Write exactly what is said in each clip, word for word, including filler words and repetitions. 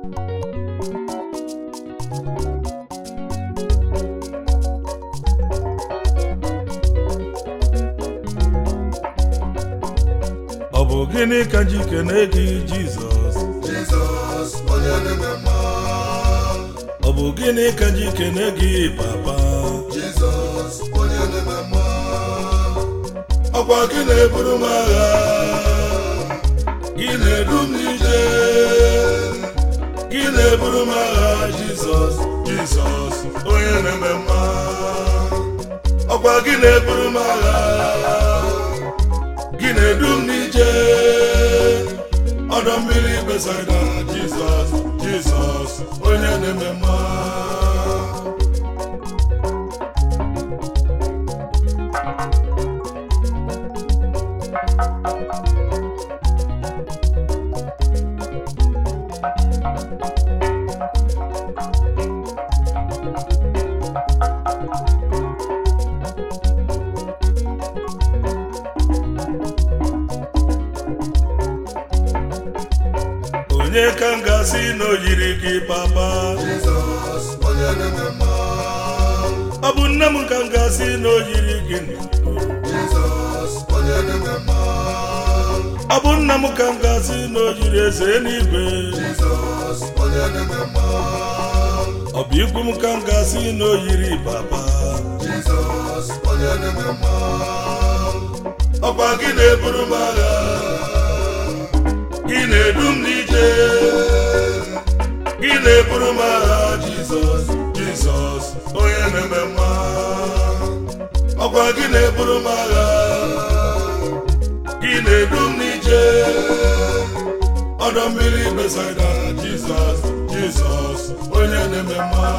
Gịnị ka ji kene gị Jizọs Jizọs onye na-eme mma ọ bụ gịnị ka ji kene gị Papa Jizọs onye na-eme mma ọkwa gị na-eburu m agha gị na-edu m ije gị na-eburu m agha Jizọs Jizọs onye na-eme mma ọkwa gị na-eburu m agha gị na-edu m n'ije ọdọ mmiri Besaida Jizọs Jizọs onye na-eme mma onye ka m ga-asị na o yiri gị Papa Jizọs onye na-eme mma ọ bụ nne m ka m ga-asị na o yiri gị Jizọs onye na-eme mma ọ bụ nna m ka m ga-asị na o yiri eze n'igwe Jizọs onye na-eme mma ọ bụ ikwu m ka m ga-asị na o yiri Papa Jizọs onye na-eme mma ọkwa gị na-eburu m agha gị na-edu m n'ije gị na-eburu m agha Jizọs Jizọs onye na-eme mma ọkwa gị na-eburu m agha gị na-edu m n'ije ọdọ mmiri Besaida Jizọs Jizọs onye na-eme mma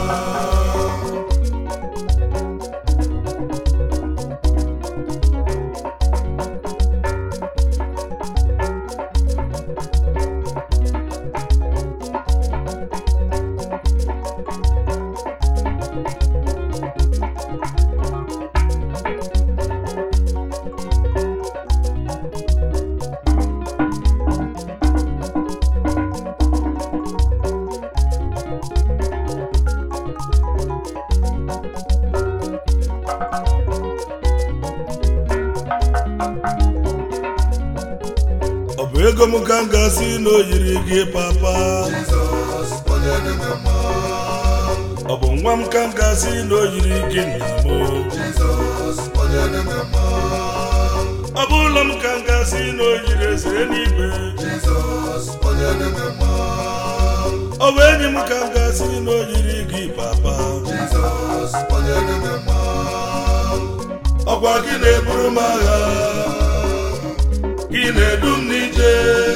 ọ bụ ego m ka m ga-asị na o yiri gị Papa Jizọs onye na-eme mma ọ bụ nwa m ka m ga-asị na o yiri gị nna m Jizọs onye na-eme mma ọ bụ ụlọ m ka m ga-asị na o yiri eze n'igwe Jizọs onye na-eme mma ọ bụ enyi m ka m ga-asị na o yiri gị Papa Jizọs onye na-eme mma ọkwa gị na-eburu m agha gị na-edu m n'ije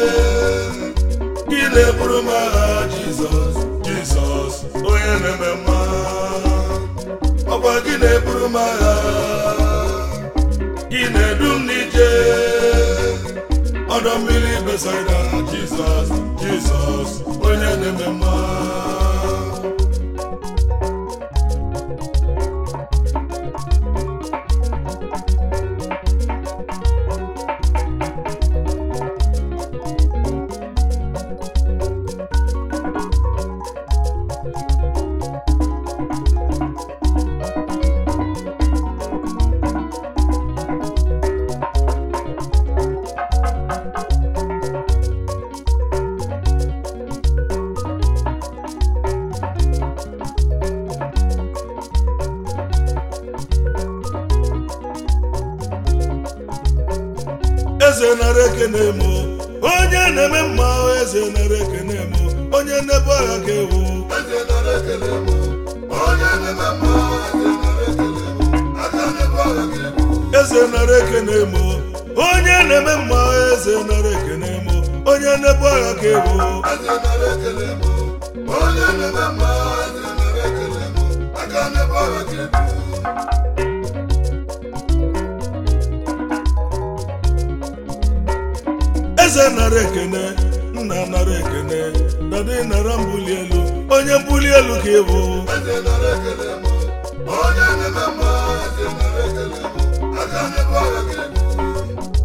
gị na-eburu m agha Jizọs Jizọs onye na-eme mma ọkwa gị na-eburu m agha gị na-edu m n'ije ọdọ mmiri Besaida Jizọs Jizọs onye na-eme mma eze nara ekene m onye na-eme mma eze nara ekene m onye na-ebu agha ka ewu eze nara ekele m onye na-eme mma eze nara ekele m aka na-ebe agha gị eze nara ekene m onye na-eme mma eze nara ekene m onye na-ebu agha ka ewu eze nara ekele m onye na-eme mma eze nara ekele m aka na-ebe agha gị eze nara ekene nna nara ekene dadi nara mbuli elu onye mbuli elu ka ewu eze nara ekele m onye na-eme mma eze nara ekele m aka na-ebe agha gị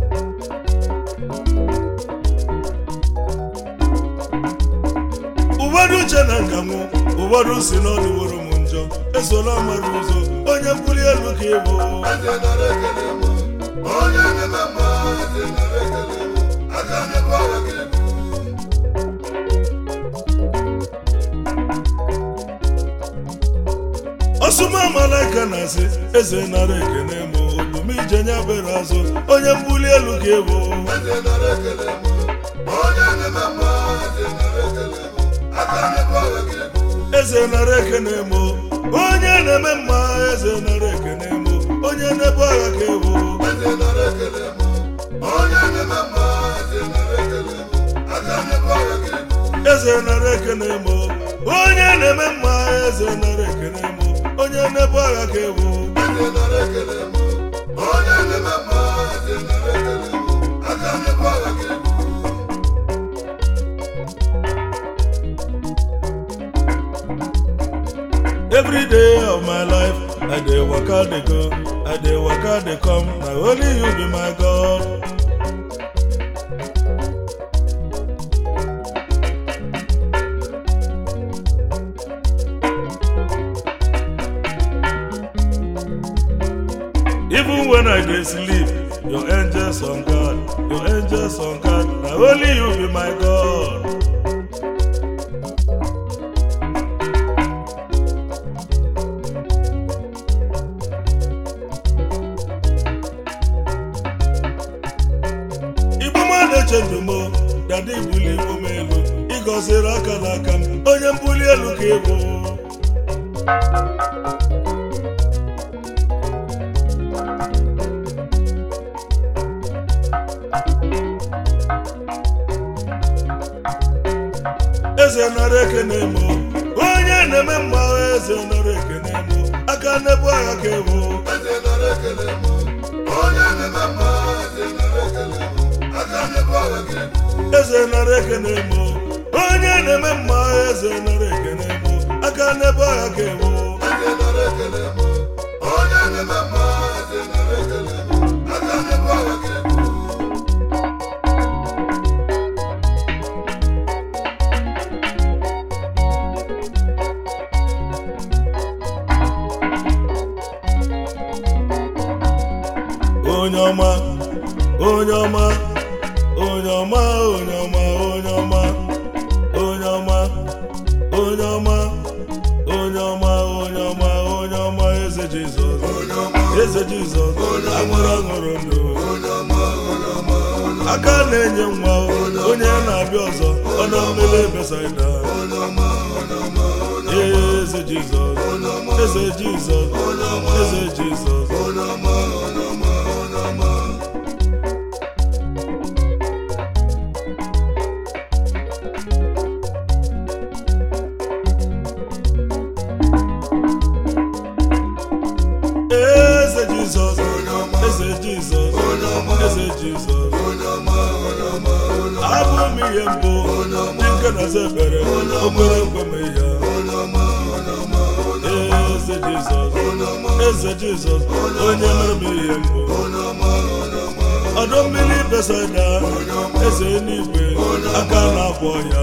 uwe ụfọdụ uche na nkanwụ ụfọdụ si n'ọdụ woro m njọ esola mara ụzọ onye mbuli elu ka ịbụ eze nara ekele m onye na-eme mma eze nara ekele m aka na-ebu agha gị ebu ọsụma malaika na-asị eze nara ekele m olumije nya bere azụ onye mbuli elu ka ịbụ eze nara ekele m onye na-eme mma eze nara ekele m aka na-ebu agha gị ebu eze nara ekele m onye na-eme mma eze nara ekele m onye na-ebu agha ka ịbụ eze nara ekele m onye na-eme mma eze nara ekele m aka na-ebu agha gị ebu eze nara ekele m onye na-eme mma eze nara ekele m onye na-ebu agha ka ịbụ eze nara ekele m onye na-eme mma eze nara ekele m aka na-ebu agha gị ebu every day of my life I dey waka dey go I dey waka dey come na only you be my God. Even when I dey sleep your angels on guard your angels on guard na only you be my God. Chedumo dadi buli igbo m elu ịgọziri aka n'aka m onye mbuli elu ka ịbụ eze nara ekene m onye na-eme mma eze nara ekene m aka na-ebu agha ka ịbụ eze nara ekele m onye na-eme mma eze nara ekele m aka na-ebu agha gị ebu eze nara ekene m onye na-eme mma eze nara ekene m aka na-ebu agha ka ịbụ eze nara ekele m onye na-eme mma eze nara ekele m aka na-ebu agha gị ebu onye ọma onye ọma onye ọma onye ọma onye ọma onye ọma onye ọma onye ọma onye ọma onye ọma eze Jizọs eze Jizọs aṅụrụ aṅụrụ ndụ aka na-enye nwa onye na-abịa ọzọ ọnụ mmiri Besaida eze Jizọs eze Jizọs eze Jizọs eze Jizọs eze Jizọs eze Jizọs abụ m ihe mbụ dị nke na-aza ebere obere ngwe m ya eze Jizọs eze Jizọs onye mere m ihe mbụ ọdọ mmiri Besaida eze eluigwe aka na-agwọ ya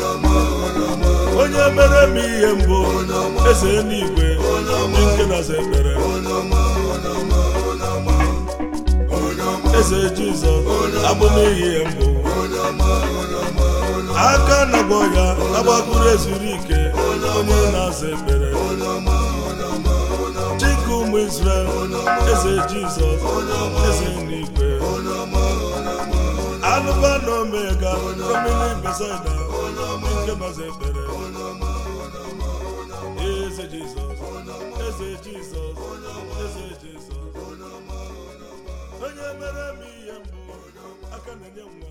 onye mere m ihe mbụ eze eluigwe dị nke na-aza ekpere eze Jizọs abụ m ihe mbụ aka na-agwọ ya agbakụrụ ezuru ike onye na-aza ekpere chike ụmụ Izrel eze Jizọs eze eluigwe Alpha na Omega mmiri Besaida nke na-aza ekpere eze Jizọs eze Jizọs eze Jizọs onye mere m ihe mbụ aka na-enye nwa